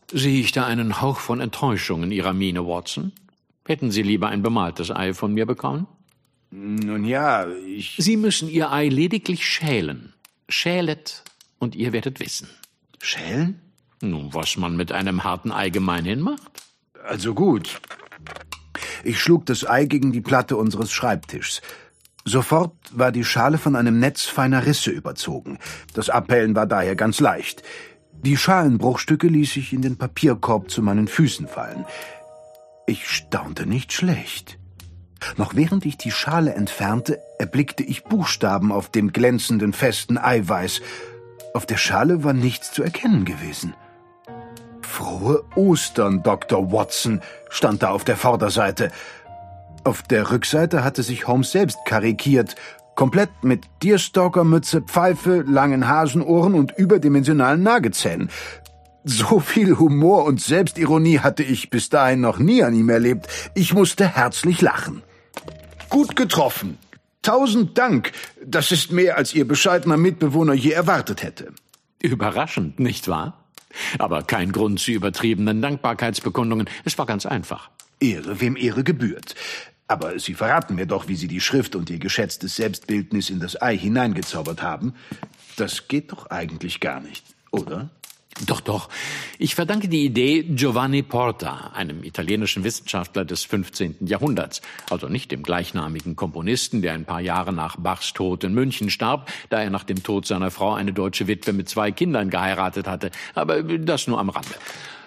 Sehe ich da einen Hauch von Enttäuschung in Ihrer Miene, Watson? Hätten Sie lieber ein bemaltes Ei von mir bekommen? Nun ja, Sie müssen Ihr Ei lediglich schälen. Schälet und ihr werdet wissen. Schälen? Nun, was man mit einem harten Ei gemeinhin macht. Also gut. Ich schlug das Ei gegen die Platte unseres Schreibtischs. Sofort war die Schale von einem Netz feiner Risse überzogen. Das Abhellen war daher ganz leicht. Die Schalenbruchstücke ließ ich in den Papierkorb zu meinen Füßen fallen. Ich staunte nicht schlecht. Noch während ich die Schale entfernte, erblickte ich Buchstaben auf dem glänzenden, festen Eiweiß. Auf der Schale war nichts zu erkennen gewesen. »Frohe Ostern, Dr. Watson«, stand da auf der Vorderseite. Auf der Rückseite hatte sich Holmes selbst karikiert, komplett mit Deerstalker-Mütze, Pfeife, langen Hasenohren und überdimensionalen Nagezähnen. So viel Humor und Selbstironie hatte ich bis dahin noch nie an ihm erlebt. Ich musste herzlich lachen. »Gut getroffen. 1000 Dank. Das ist mehr, als Ihr bescheidener Mitbewohner je erwartet hätte.« Überraschend, nicht wahr? Aber kein Grund zu übertriebenen Dankbarkeitsbekundungen. Es war ganz einfach. Ehre, wem Ehre gebührt. Aber Sie verraten mir doch, wie Sie die Schrift und Ihr geschätztes Selbstbildnis in das Ei hineingezaubert haben. Das geht doch eigentlich gar nicht, oder? Doch. Ich verdanke die Idee Giovanni Porta, einem italienischen Wissenschaftler des 15. Jahrhunderts. Also nicht dem gleichnamigen Komponisten, der ein paar Jahre nach Bachs Tod in München starb, da er nach dem Tod seiner Frau eine deutsche Witwe mit 2 Kindern geheiratet hatte. Aber das nur am Rande.